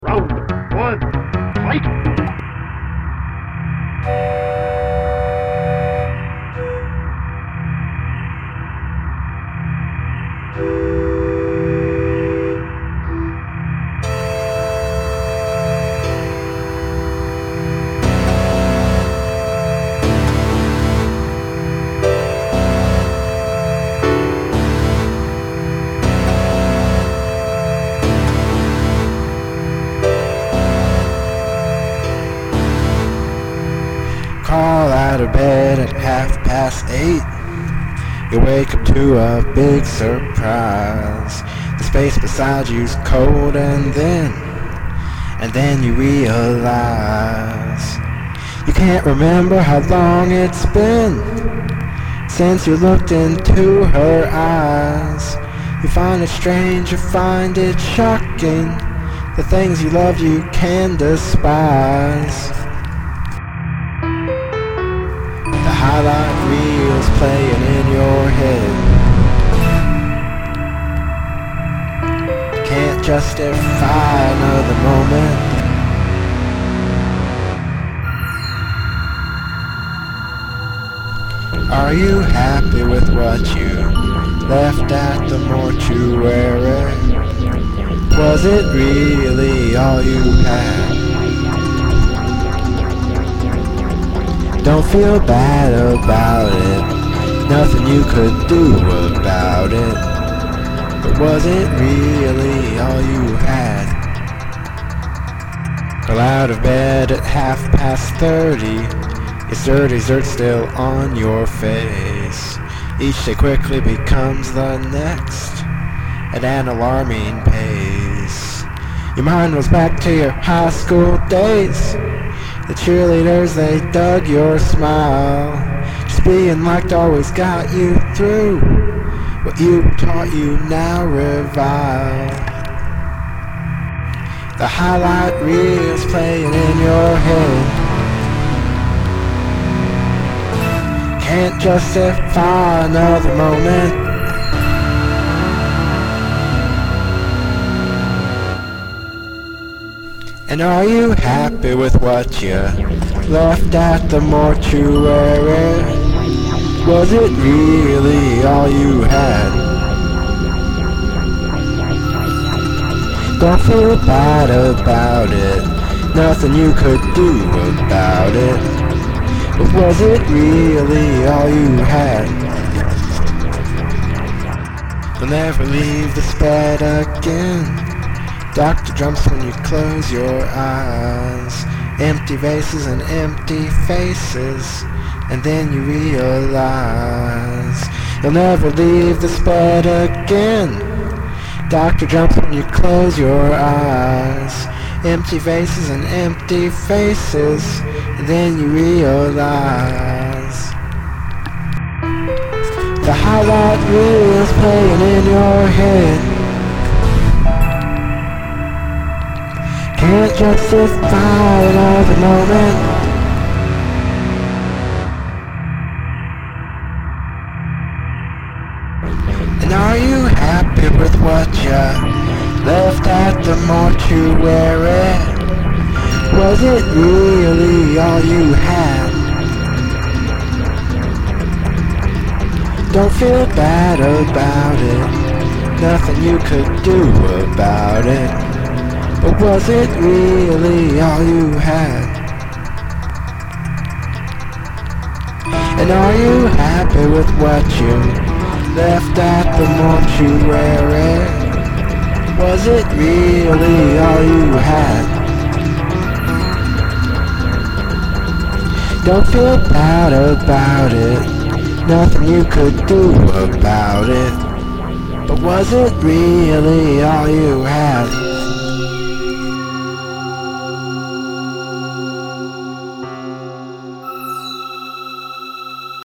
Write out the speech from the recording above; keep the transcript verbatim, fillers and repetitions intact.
Round one, fight! Crawl out of bed at half past eight. You wake up to a big surprise. The space beside you's cold, and then, and then you realize you can't remember how long it's been since you looked into her eyes. You find it strange, you find it shocking. The things you love you can despise. Highlight reels playing in your head. Can't justify another moment. Are you happy with what you left at the mortuary? Was it really all you had? Don't feel bad about it, nothing you could do about it. But was it really all you had? Crawl out of bed at half past thirty. Yesterday's dirt still on your face. Each day quickly becomes the next at an alarming pace. Your mind was back to your high school days. The cheerleaders, they dug your smile. Just being liked always got you through. What you taught you now revile. The highlight reels playing in your head. Can't justify another moment. And are you happy with what you left at the mortuary? Was it really all you had? Don't feel bad about it, nothing you could do about it. But was it really all you had? You'll never leave this bed again. Doctor jumps when you close your eyes. Empty vases and empty faces. And then you realize you'll never leave this bed again. Doctor jumps when you close your eyes. Empty vases and empty faces. And then you realize the highlight reels playing in your head. Can't justify another moment. And are you happy with what you left at the mortuary? Was it really all you had? Don't feel bad about it, nothing you could do about it. But was it really all you had? And are you happy with what you left at the mortuary? Was it really all you had? Don't feel bad about it, nothing you could do about it. But was it really all you had?